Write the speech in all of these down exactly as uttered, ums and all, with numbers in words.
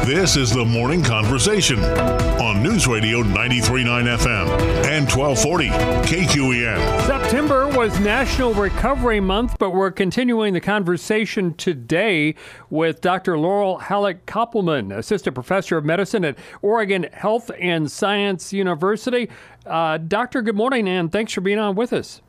This is the Morning Conversation on News Radio ninety-three point nine F M and twelve forty K Q E N. September was National Recovery Month, but we're continuing the conversation today with Doctor Laurel Halleck-Koppelman, Assistant Professor of Medicine at Oregon Health and Science University. Uh, Doctor, good morning, and thanks for being on with us.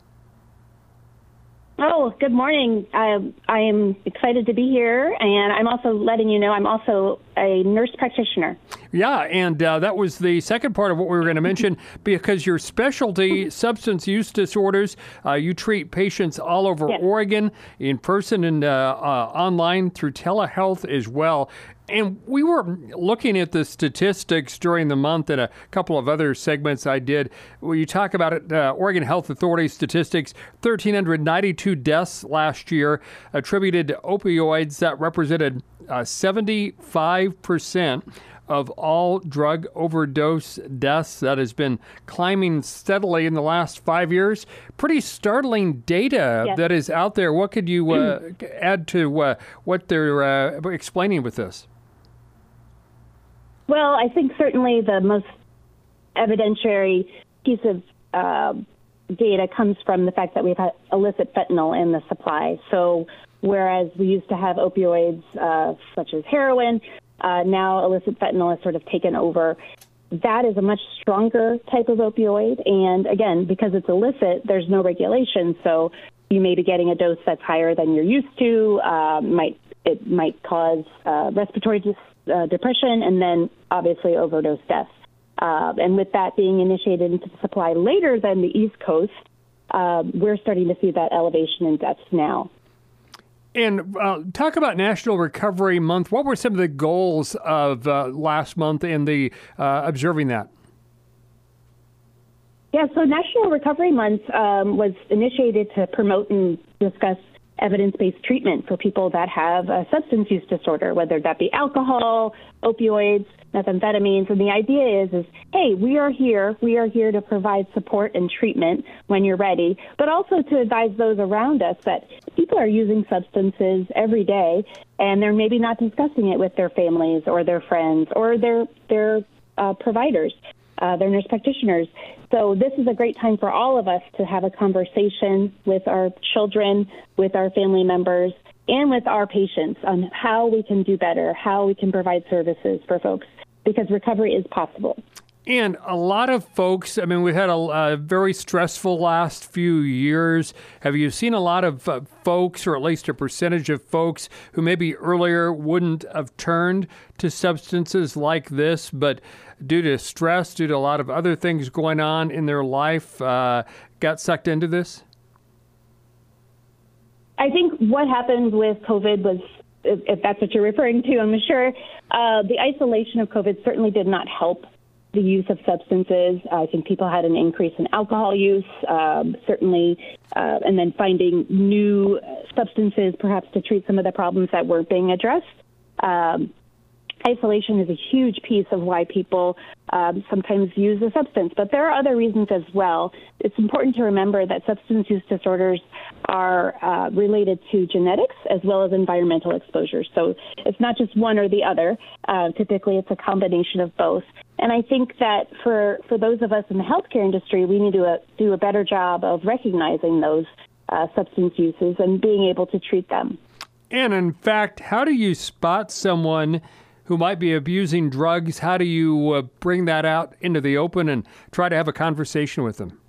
Oh, good morning. I, I am excited to be here, and I'm also letting you know I'm also a nurse practitioner. Yeah, and uh, that was the second part of what we were going to mention, because your specialty, substance use disorders, uh, you treat patients all over yes. Oregon, in person and uh, uh, online through telehealth as well. And we were looking at the statistics during the month and a couple of other segments I did where you talk about it. Uh, Oregon Health Authority statistics, one thousand three hundred ninety-two deaths last year attributed to opioids. That represented uh, seventy-five percent of all drug overdose deaths. That has been climbing steadily in the last five years. Pretty startling data yes. that is out there. What could you uh, add to uh, what they're uh, explaining with this? Well, I think certainly the most evidentiary piece of uh, data comes from the fact that we've had illicit fentanyl in the supply. So whereas we used to have opioids uh, such as heroin, uh, now illicit fentanyl has sort of taken over. That is a much stronger type of opioid. And again, because it's illicit, there's no regulation. So you may be getting a dose that's higher than you're used to. Uh, might It might cause uh, respiratory dis- uh, depression and then obviously overdose deaths. Uh, and with that being initiated into the supply later than the East Coast, uh, we're starting to see that elevation in deaths now. And uh, talk about National Recovery Month. What were some of the goals of uh, last month in the uh, observing that? Yeah, so National Recovery Month um, was initiated to promote and discuss evidence-based treatment for people that have a substance use disorder, whether that be alcohol, opioids, methamphetamines. And the idea is, is, hey, we are here. We are here to provide support and treatment when you're ready, but also to advise those around us that people are using substances every day, and they're maybe not discussing it with their families or their friends or their their uh, providers, uh, their nurse practitioners. So this is a great time for all of us to have a conversation with our children, with our family members, and with our patients on how we can do better, how we can provide services for folks, because recovery is possible. And a lot of folks, I mean, we had a, a very stressful last few years. Have you seen a lot of uh, folks, or at least a percentage of folks, who maybe earlier wouldn't have turned to substances like this, but due to stress, due to a lot of other things going on in their life, uh, got sucked into this? I think what happened with COVID was, if, if that's what you're referring to, I'm sure, uh, the isolation of COVID certainly did not help the use of substances. I think people had an increase in alcohol use, um, certainly, uh, and then finding new substances perhaps to treat some of the problems that weren't being addressed. Um, isolation is a huge piece of why people um, sometimes use a substance, but there are other reasons as well. It's important to remember that substance use disorders are uh, related to genetics as well as environmental exposure. So it's not just one or the other. Uh, typically, it's a combination of both. And I think that for, for those of us in the healthcare industry, we need to uh, do a better job of recognizing those uh, substance uses and being able to treat them. And in fact, how do you spot someone who might be abusing drugs? How do you uh, bring that out into the open and try to have a conversation with them?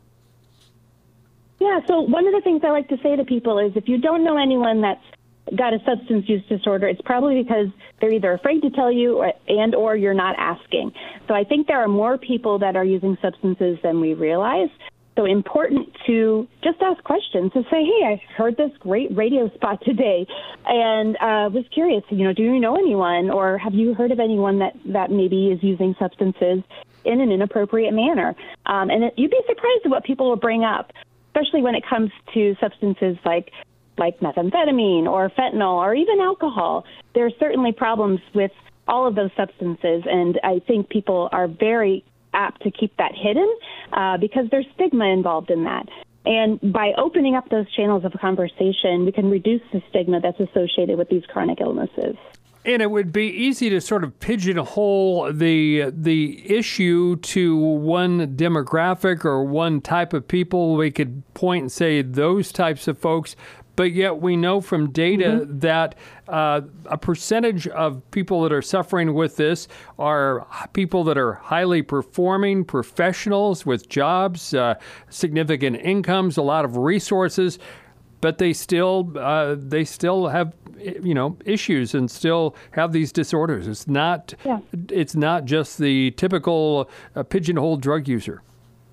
Yeah, so one of the things I like to say to people is if you don't know anyone that's got a substance use disorder, it's probably because they're either afraid to tell you or, and or you're not asking. So I think there are more people that are using substances than we realize. So important to just ask questions, to say, hey, I heard this great radio spot today and uh, was curious, you know, do you know anyone, or have you heard of anyone that, that maybe is using substances in an inappropriate manner? Um, and it, you'd be surprised at what people will bring up, especially when it comes to substances like like methamphetamine or fentanyl or even alcohol. There are certainly problems with all of those substances, and I think people are very apt to keep that hidden uh, because there's stigma involved in that. And by opening up those channels of conversation, we can reduce the stigma that's associated with these chronic illnesses. And it would be easy to sort of pigeonhole the the issue to one demographic or one type of people. We could point and say those types of folks, but yet we know from data mm-hmm. that uh, a percentage of people that are suffering with this are people that are highly performing professionals with jobs, uh, significant incomes, a lot of resources. But they still uh, they still have, you know, issues and still have these disorders. It's not yeah. it's not just the typical uh, pigeonhole drug user.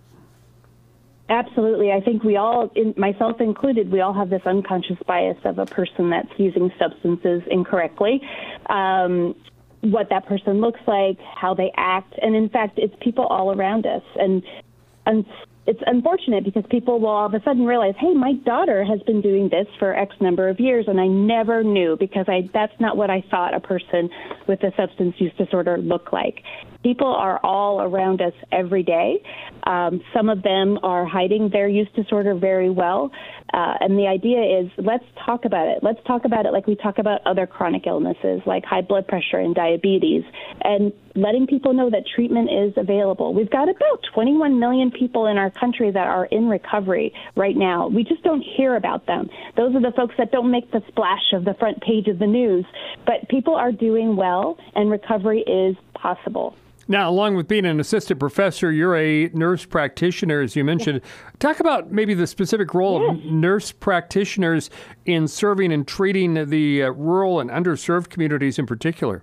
Absolutely. I think we all, in, myself included, we all have this unconscious bias of a person that's using substances incorrectly. Um, what that person looks like, how they act, and in fact, it's people all around us. And, and it's unfortunate because people will all of a sudden realize, hey, my daughter has been doing this for X number of years, and I never knew because I that's not what I thought a person with a substance use disorder looked like. People are all around us every day. Um, some of them are hiding their use disorder very well. Uh, and the idea is let's talk about it. Let's talk about it like we talk about other chronic illnesses like high blood pressure and diabetes, and letting people know that treatment is available. We've got about twenty-one million people in our country that are in recovery right now. We just don't hear about them. Those are the folks that don't make the splash of the front page of the news. But people are doing well, and recovery is possible. Now, along with being an assistant professor, you're a nurse practitioner, as you mentioned. Yes. Talk about maybe the specific role yes. of nurse practitioners in serving and treating the uh, rural and underserved communities in particular.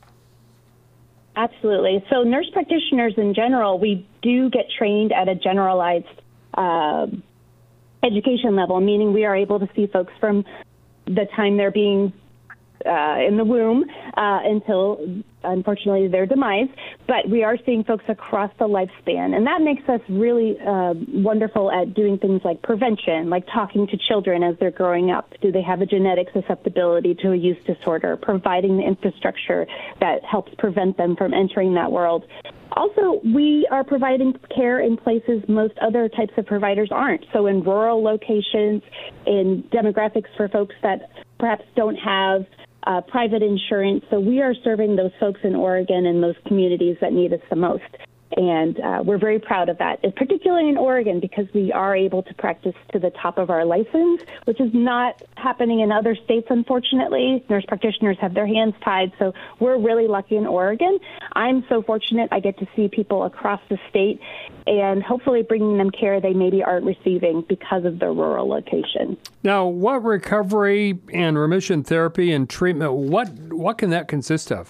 Absolutely. So nurse practitioners in general, we do get trained at a generalized uh, education level, meaning we are able to see folks from the time they're being Uh, in the womb uh, until, unfortunately, their demise. But we are seeing folks across the lifespan. And that makes us really uh, wonderful at doing things like prevention, like talking to children as they're growing up. Do they have a genetic susceptibility to a use disorder? Providing the infrastructure that helps prevent them from entering that world. Also, we are providing care in places most other types of providers aren't. So in rural locations, in demographics for folks that perhaps don't have uh, private insurance. So we are serving those folks in Oregon and those communities that need us the most. And uh, we're very proud of that, particularly in Oregon, because we are able to practice to the top of our license, which is not happening in other states, unfortunately. Nurse practitioners have their hands tied, so we're really lucky in Oregon. I'm so fortunate I get to see people across the state and hopefully bringing them care they maybe aren't receiving because of their rural location. Now, what recovery and remission therapy and treatment, what what can that consist of?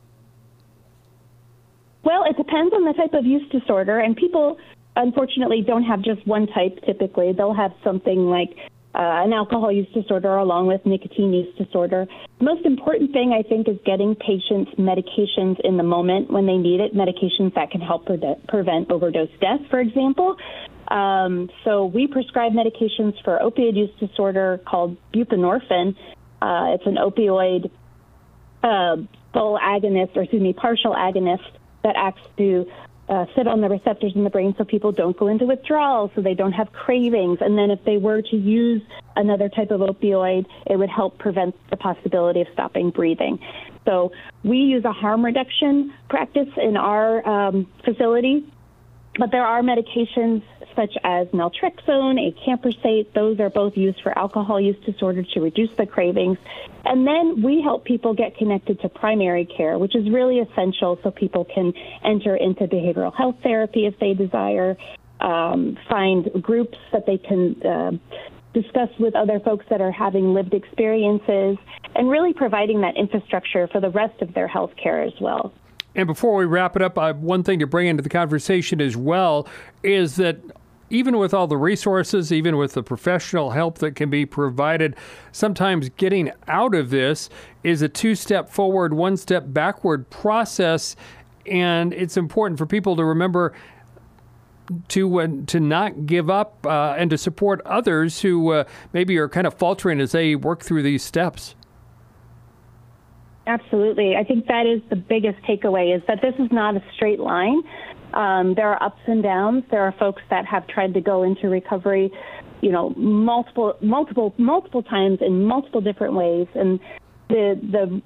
Well, it depends on the type of use disorder, and people, unfortunately, don't have just one type typically. They'll have something like uh, an alcohol use disorder along with nicotine use disorder. The most important thing, I think, is getting patients medications in the moment when they need it, medications that can help pre- prevent overdose death, for example. Um, so we prescribe medications for opioid use disorder called buprenorphine. Uh, it's an opioid uh, full agonist, or excuse me, partial agonist, that acts to uh, sit on the receptors in the brain so people don't go into withdrawal, so they don't have cravings. And then if they were to use another type of opioid, it would help prevent the possibility of stopping breathing. So we use a harm reduction practice in our um, facility, but there are medications such as naltrexone, acamprosate. Those are both used for alcohol use disorder to reduce the cravings. And then we help people get connected to primary care, which is really essential so people can enter into behavioral health therapy if they desire, um, find groups that they can uh, discuss with other folks that are having lived experiences, and really providing that infrastructure for the rest of their health care as well. And before we wrap it up, uh, one thing to bring into the conversation as well is that even with all the resources, even with the professional help that can be provided, sometimes getting out of this is a two-step forward, one-step backward process. And it's important for people to remember to uh, to not give up uh, and to support others who uh, maybe are kind of faltering as they work through these steps. Absolutely. I think that is the biggest takeaway, is that this is not a straight line. Um, there are ups and downs. There are folks that have tried to go into recovery, you know, multiple, multiple, multiple times in multiple different ways. And the the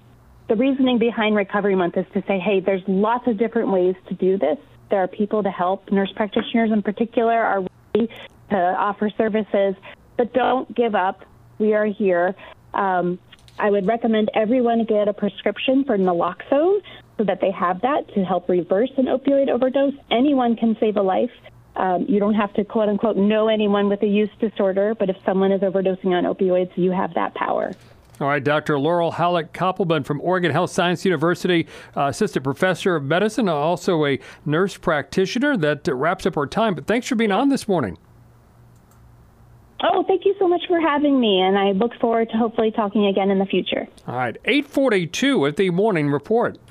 the reasoning behind Recovery Month is to say, hey, there's lots of different ways to do this. There are people to help. Nurse practitioners in particular are ready to offer services, but don't give up. We are here. Um, I would recommend everyone get a prescription for naloxone so that they have that to help reverse an opioid overdose. Anyone can save a life. Um, you don't have to, quote unquote, know anyone with a use disorder, but if someone is overdosing on opioids, you have that power. All right, Doctor Laurel Halleck-Koppelman from Oregon Health Science University, uh, assistant professor of medicine, also a nurse practitioner. That uh, wraps up our time, but thanks for being on this morning. Oh, thank you so much for having me, and I look forward to hopefully talking again in the future. All right, eight forty-two at the Morning Report.